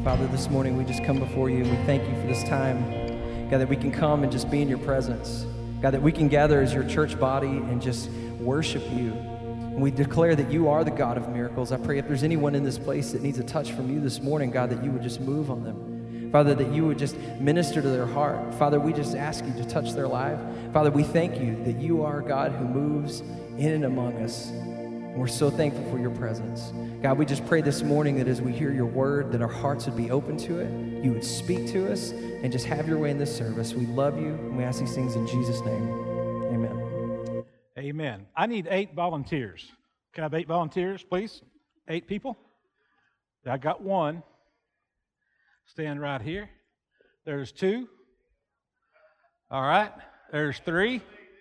Father, this morning we just come before you and we thank you for this time, God, that we can come and just be in your presence. God, that we can gather as your church body and just worship you. And we declare that you are the God of miracles. I pray if there's anyone in this place that needs a touch from you this morning, God, that you would just move on them. Father, that you would just minister to their heart. Father, we just ask you to touch their life. Father, we thank you that you are God who moves in and among us. And we're so thankful for your presence. God, we just pray this morning that as we hear your word, that our hearts would be open to it, you would speak to us, and just have your way in this service. We love you, and we ask these things in Jesus' name. Amen. Amen. I need 8 volunteers. Can I have 8 volunteers, please? 8 people? I got 1. Stand right here. There's 2. All right. There's 3.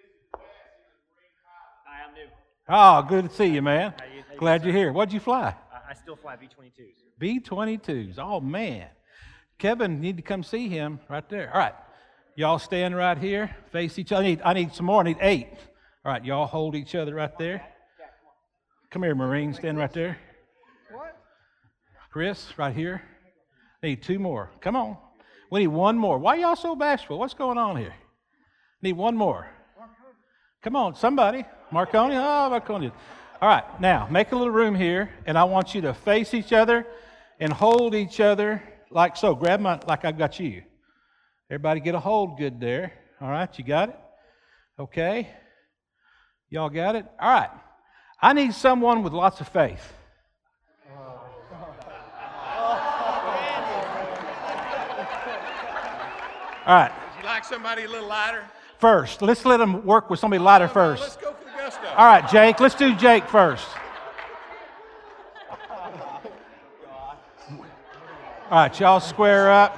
Hi, I'm new. Oh, good to see you, man. How you Glad you're here. What'd you fly? I still fly B-22s. B-22s. Oh, man. Kevin, need to come see him right there. All right. Y'all stand right here. Face each other. I need some more. I need 8. All right. Y'all hold each other right there. Come here, Marine. Stand right there. What? Chris, right here. Need 2 more. Come on. We need 1 more. Why y'all so bashful? What's going on here? Need 1 more. Come on, somebody. Marconi? Oh, Marconi. All right, now, make a little room here, and I want you to face each other and hold each other like so. Grab my, like I've got you. Everybody get a hold good there. All right, you got it? Okay. Y'all got it? All right. I need someone with lots of faith. All right. Would you like somebody a little lighter? First, let's let them work with somebody lighter first. Let's go for the gusto. All right, Jake. Let's do Jake first. All right, y'all square up.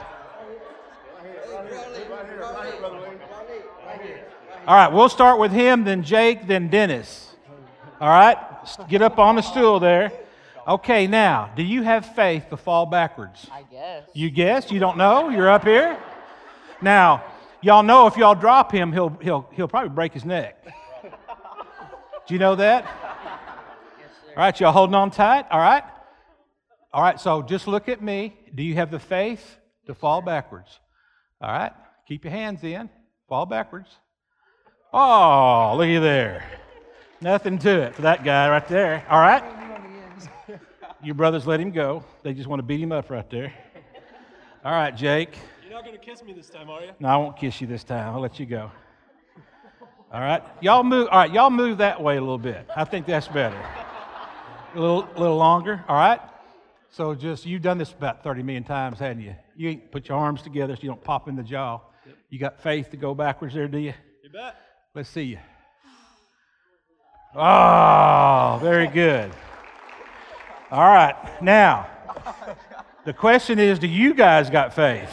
All right, we'll start with him, then Jake, then Dennis. All right, get up on the stool there. Okay, now, do you have faith to fall backwards? I guess. You guess? You don't know? You're up here? Now, y'all know if y'all drop him, he'll probably break his neck. Do you know that? Yes, sir. All right, y'all holding on tight? All right? All right, so just look at me. Do you have the faith to fall backwards? All right, keep your hands in. Fall backwards. Oh, look at there. Nothing to it for that guy right there. All right? Your brothers let him go. They just want to beat him up right there. All right, Jake. You're not going to kiss me this time, are you? No, I won't kiss you this time. I'll let you go. All right, y'all move. All right, y'all move that way a little bit. I think that's better. A little longer. All right. So just you've done this about 30 million times, hadn't you? You ain't put your arms together so you don't pop in the jaw. Yep. You got faith to go backwards there, do you? You bet. Let's see you. Oh, very good. All right, now the question is, do you guys got faith?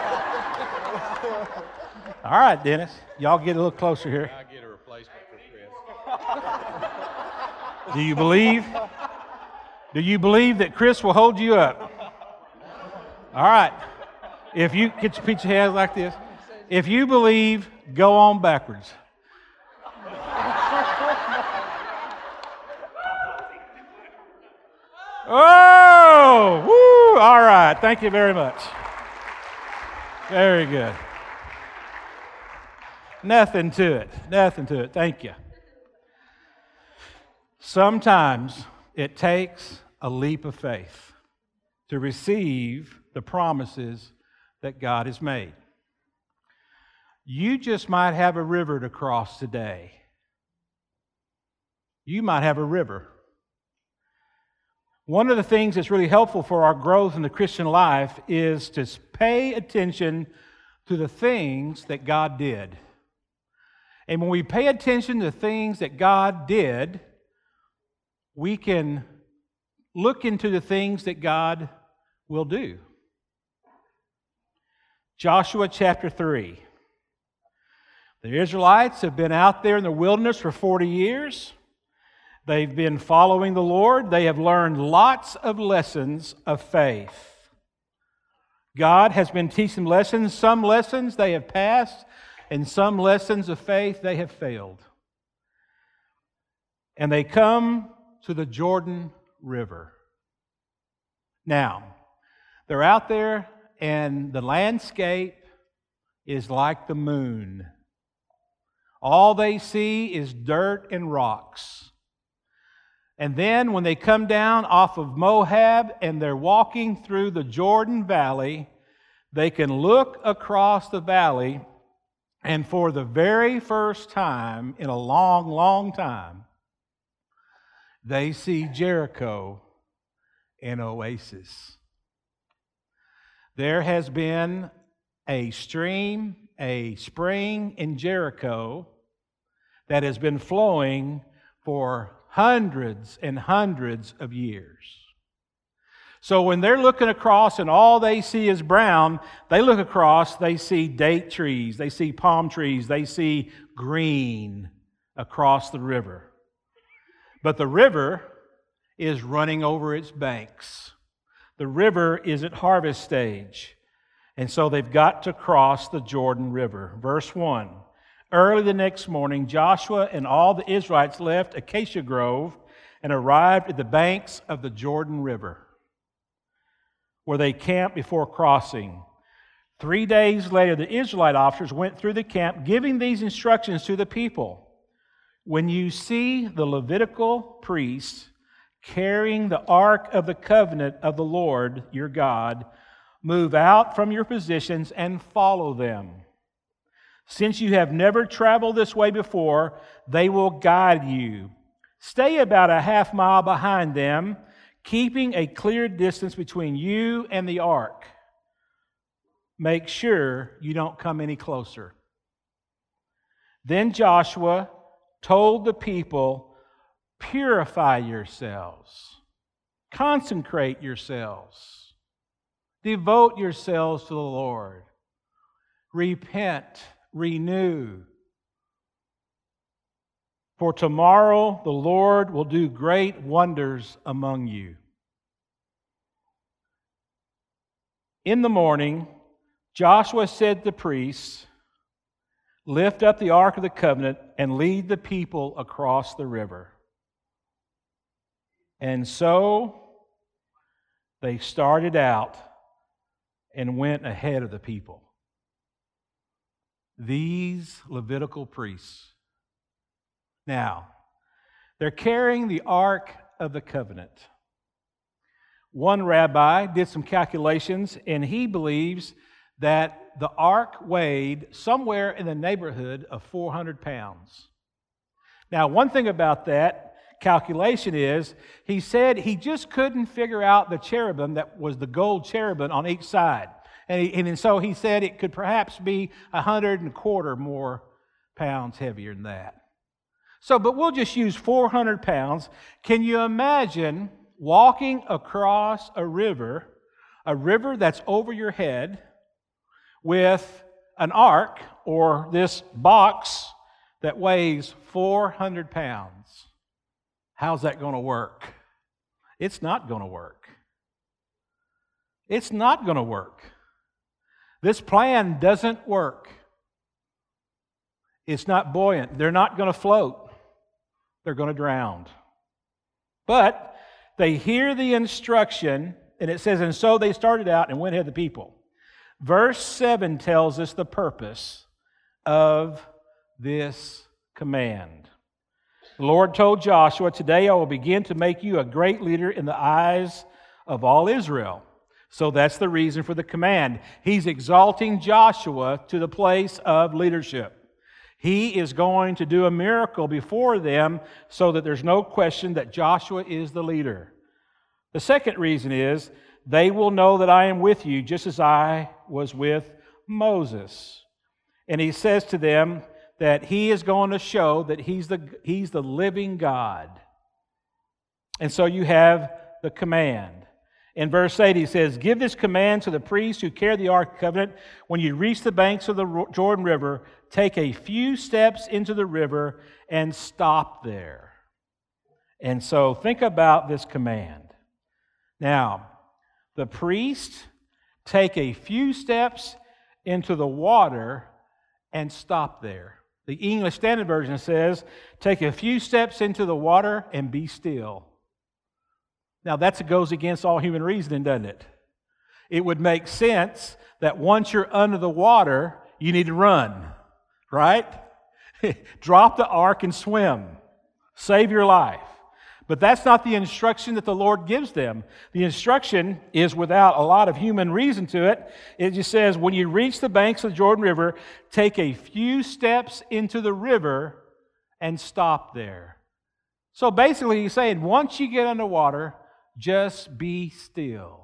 All right, Dennis, y'all get a little closer here. I get a replacement for Chris. Do you believe? Do you believe that Chris will hold you up? All right. If you get your put your hands like this, if you believe, go on backwards. Oh, woo! All right. Thank you very much. Very good. Nothing to it. Nothing to it. Thank you. Sometimes it takes a leap of faith to receive the promises that God has made. You just might have a river to cross today. You might have a river. One of the things that's really helpful for our growth in the Christian life is to pay attention to the things that God did. And when we pay attention to the things that God did, we can look into the things that God will do. Joshua chapter 3. The Israelites have been out there in the wilderness for 40 years. They've been following the Lord. They have learned lots of lessons of faith. God has been teaching lessons. Some lessons they have passed, and some lessons of faith they have failed. And they come to the Jordan River. Now, They're out there, and the landscape is like the moon. All they see is dirt and rocks. And then when they come down off of Moab and they're walking through the Jordan Valley, they can look across the valley, and for the very first time in a long, long time, they see Jericho, an oasis. There has been a stream, a spring in Jericho that has been flowing for hundreds and hundreds of years. So when they're looking across and all they see is brown, they look across, they see date trees, they see palm trees, they see green across the river. But the river is running over its banks. The river is at harvest stage. And so they've got to cross the Jordan River. Verse 1. Early the next morning, Joshua and all the Israelites left Acacia Grove and arrived at the banks of the Jordan River, where they camped before crossing. 3 days later, the Israelite officers went through the camp, giving these instructions to the people. When you see the Levitical priests carrying the ark of the covenant of the Lord your God, move out from your positions and follow them. Since you have never traveled this way before, they will guide you. Stay about a half mile behind them, keeping a clear distance between you and the ark. Make sure you don't come any closer. Then Joshua told the people, purify yourselves, consecrate yourselves, devote yourselves to the Lord, repent, renew. For tomorrow the Lord will do great wonders among you. In the morning, Joshua said to the priests, lift up the ark of the covenant and lead the people across the river. And so they started out and went ahead of the people. These Levitical priests. Now, they're carrying the Ark of the Covenant. One rabbi did some calculations, and he believes that the ark weighed somewhere in the neighborhood of 400 pounds. Now, one thing about that calculation is, he said he just couldn't figure out the cherubim that was the gold cherubim on each side. And so he said it could perhaps be 125 more pounds heavier than that. So, but we'll just use 400 pounds. Can you imagine walking across a river that's over your head, with an ark or this box that weighs 400 pounds? How's that going to work? It's not going to work. It's not going to work. This plan doesn't work. It's not buoyant. They're not going to float. They're going to drown. But they hear the instruction, and it says, and so they started out and went ahead of the people. Verse 7 tells us the purpose of this command. The Lord told Joshua, today I will begin to make you a great leader in the eyes of all Israel. So that's the reason for the command. He's exalting Joshua to the place of leadership. He is going to do a miracle before them so that there's no question that Joshua is the leader. The second reason is, they will know that I am with you just as I was with Moses. And he says to them that he is going to show that he's the living God. And so you have the command. In verse 8 he says, give this command to the priests who carry the Ark of the Covenant. When you reach the banks of the Jordan River, take a few steps into the river and stop there. And so think about this command. Now, the priests take a few steps into the water and stop there. The English Standard Version says, take a few steps into the water and be still. Now, that goes against all human reasoning, doesn't it? it would make sense that once you're under the water, you need to run, right? Drop the ark and swim. Save your life. But that's not the instruction that the Lord gives them. The instruction is without a lot of human reason to it. It just says, when you reach the banks of the Jordan River, take a few steps into the river and stop there. So basically he's saying, once you get underwater, just be still.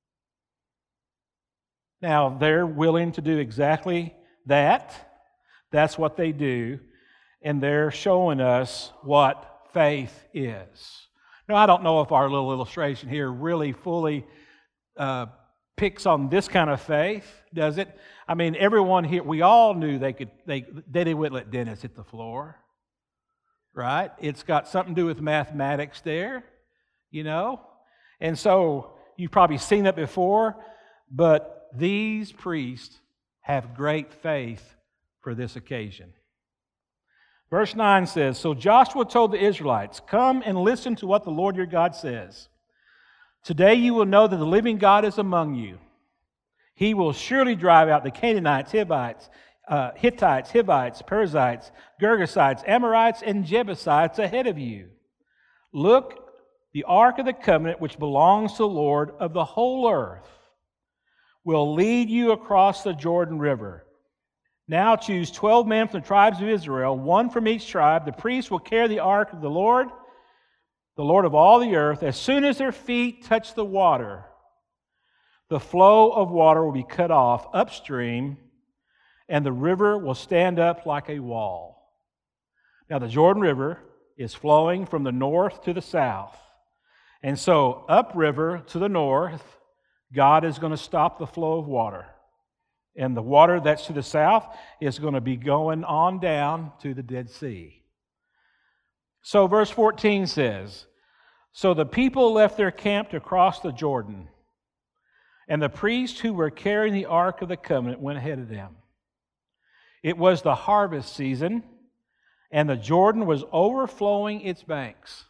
Now, they're willing to do exactly that. That's what they do. And they're showing us what faith is. Now, I don't know if our little illustration here really fully picks on this kind of faith, does it? I mean, everyone here, we all knew they wouldn't let Dennis hit the floor, right? It's got something to do with mathematics there, you know? And so, you've probably seen that before, but these priests have great faith for this occasion. Verse 9 says, So Joshua told the Israelites, Come and listen to what the Lord your God says. Today you will know that the living God is among you. He will surely drive out the Canaanites, Hittites, Perizzites, Girgashites, Amorites, and Jebusites ahead of you. Look, the ark of the covenant, which belongs to the Lord of the whole earth, will lead you across the Jordan River. Now choose 12 men from the tribes of Israel, one from each tribe. The priests will carry the ark of the Lord of all the earth. As soon as their feet touch the water, the flow of water will be cut off upstream, and the river will stand up like a wall. Now the Jordan River is flowing from the north to the south. And so upriver to the north, God is going to stop the flow of water. And the water that's to the south is going to be going on down to the Dead Sea. So verse 14 says, So the people left their camp to cross the Jordan, and the priests who were carrying the Ark of the Covenant went ahead of them. It was the harvest season, and the Jordan was overflowing its banks.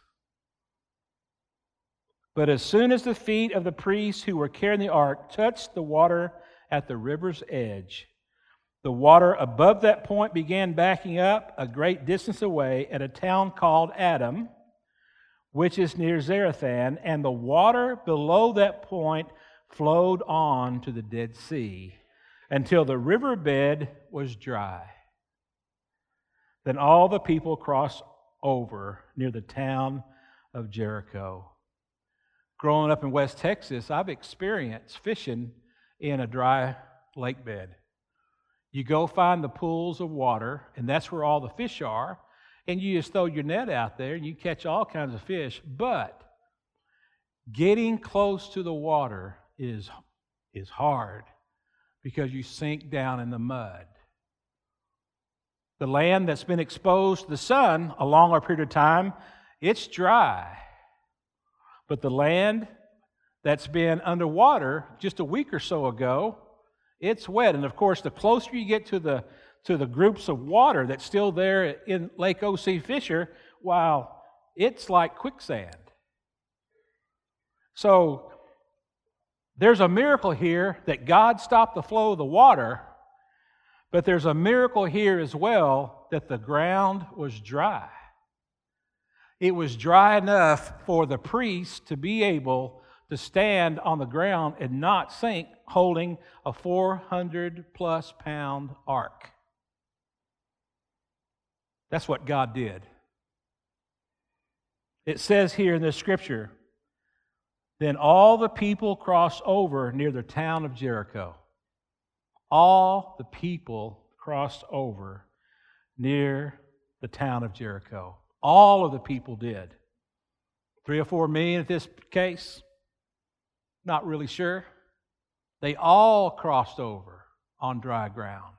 But as soon as the feet of the priests who were carrying the ark touched the water at the river's edge, the water above that point began backing up a great distance away at a town called Adam, which is near Zarethan, and the water below that point flowed on to the Dead Sea until the riverbed was dry. Then all the people crossed over near the town of Jericho. Growing up in West Texas, I've experienced fishing in a dry lake bed. You go find the pools of water, and that's where all the fish are, and you just throw your net out there, and you catch all kinds of fish. But getting close to the water is hard because you sink down in the mud. The land that's been exposed to the sun a longer period of time, it's dry. But the land that's been underwater just a week or so ago, it's wet. And of course, the closer you get to the groups of water that's still there in Lake O.C. Fisher, wow, it's like quicksand. So there's a miracle here that God stopped the flow of the water, but there's a miracle here as well that the ground was dry. It was dry enough for the priest to be able to stand on the ground and not sink, holding a 400-plus pound ark. That's what God did. It says here in this scripture, then all the people crossed over near the town of Jericho. All the people crossed over near the town of Jericho. All of the people did. 3 or 4 million in this case? Not really sure. They all crossed over on dry ground.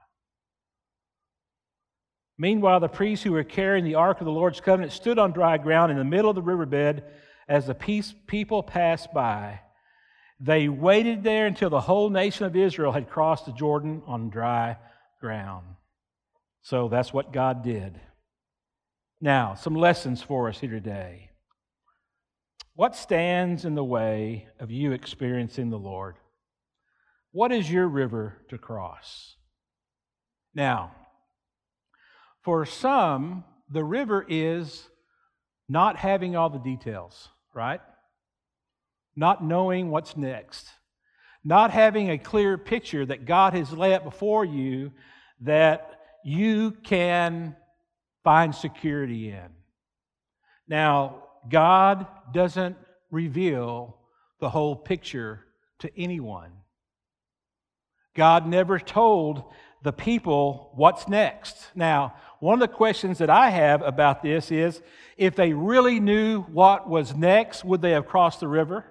Meanwhile, the priests who were carrying the Ark of the Lord's Covenant stood on dry ground in the middle of the riverbed as the people passed by. They waited there until the whole nation of Israel had crossed the Jordan on dry ground. So that's what God did. Now, some lessons for us here today. What stands in the way of you experiencing the Lord? What is your river to cross? Now, for some, the river is not having all the details, right? Not knowing what's next. Not having a clear picture that God has laid out before you that you can find security in. Now, God doesn't reveal the whole picture to anyone. God never told the people what's next. Now, one of the questions that I have about this is, if they really knew what was next, would they have crossed the river?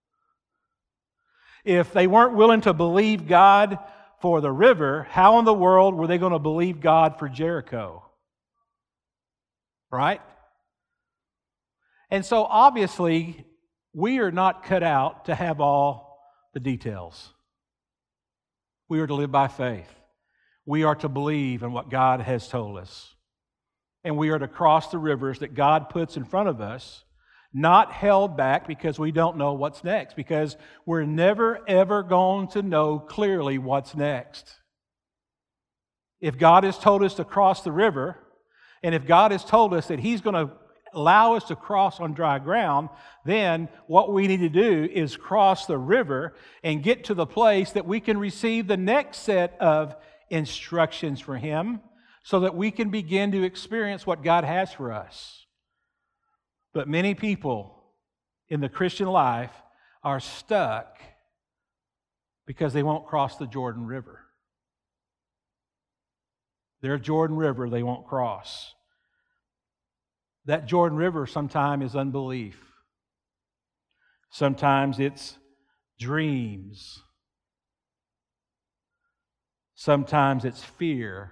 If they weren't willing to believe God for the river, how in the world were they going to believe God for Jericho? Right? And so obviously, we are not cut out to have all the details. We are to live by faith. We are to believe in what God has told us. And we are to cross the rivers that God puts in front of us, not held back because we don't know what's next, because we're never, ever going to know clearly what's next. If God has told us to cross the river, and if God has told us that He's going to allow us to cross on dry ground, then what we need to do is cross the river and get to the place that we can receive the next set of instructions for Him so that we can begin to experience what God has for us. But many people in the Christian life are stuck because they won't cross the Jordan River. Their Jordan River they won't cross. That Jordan River sometimes is unbelief. Sometimes it's dreams. Sometimes it's fear.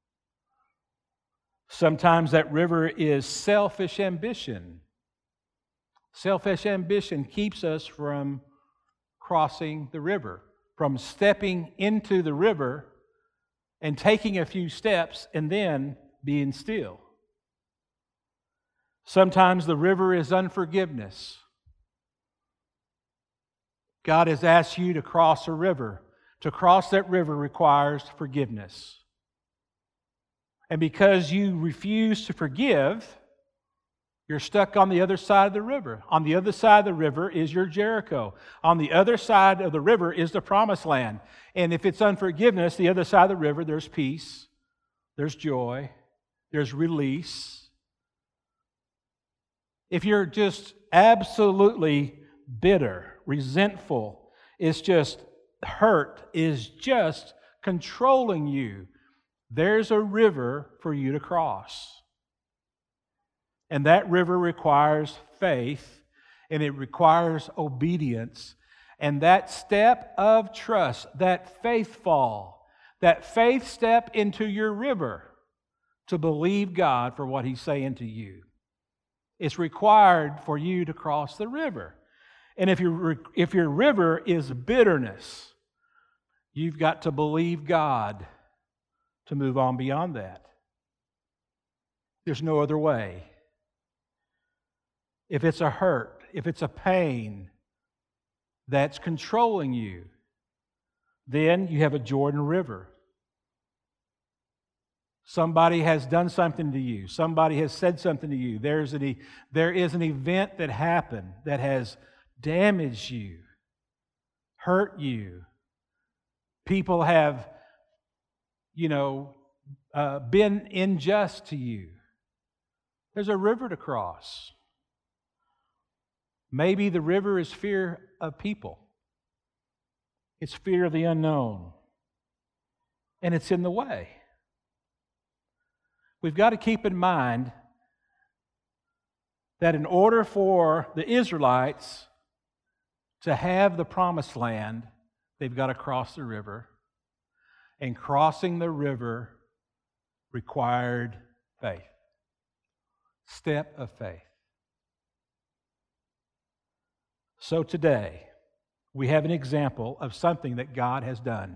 Sometimes that river is selfish ambition. Selfish ambition keeps us from crossing the river, from stepping into the river and taking a few steps and then being still. Sometimes the river is unforgiveness. God has asked you to cross a river. To cross that river requires forgiveness. And because you refuse to forgive, you're stuck on the other side of the river. On the other side of the river is your Jericho. On the other side of the river is the Promised Land. And if it's unforgiveness, the other side of the river, there's peace, there's joy, there's release. If you're just absolutely bitter, resentful, it's just hurt, is just controlling you, there's a river for you to cross. And that river requires faith, and it requires obedience. And that step of trust, that faith fall, that faith step into your river to believe God for what He's saying to you, it's required for you to cross the river. And if your river is bitterness, you've got to believe God to move on beyond that. There's no other way. If it's a hurt, if it's a pain that's controlling you, then you have a Jordan River. Somebody has done something to you. Somebody has said something to you. There is an event that happened that has damaged you, hurt you. People have, been unjust to you. There's a river to cross. Maybe the river is fear of people. It's fear of the unknown. And it's in the way. We've got to keep in mind that in order for the Israelites to have the Promised Land, they've got to cross the river. And crossing the river required faith. Step of faith. So today, we have an example of something that God has done.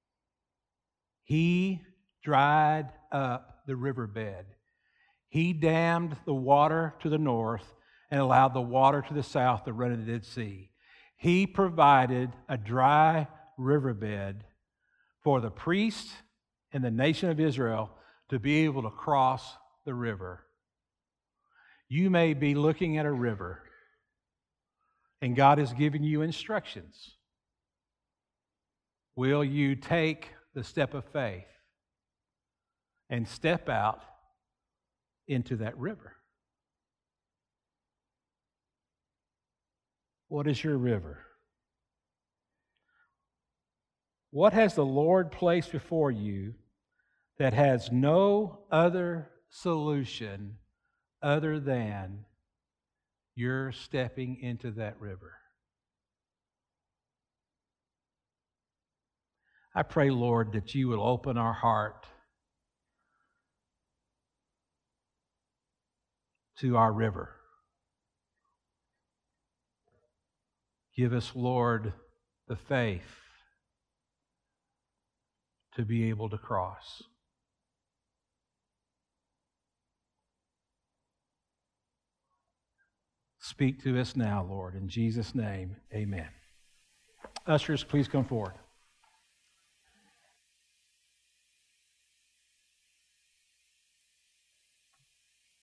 He dried up the riverbed. He dammed the water to the north and allowed the water to the south to run in the Dead Sea. He provided a dry riverbed for the priest and the nation of Israel to be able to cross the river. You may be looking at a river, and God has given you instructions. Will you take the step of faith and step out into that river? What is your river? What has the Lord placed before you that has no other solution other than you're stepping into that river? I pray, Lord, that you will open our heart to our river. Give us, Lord, the faith to be able to cross. Speak to us now, Lord. In Jesus' name, amen. Ushers, please come forward.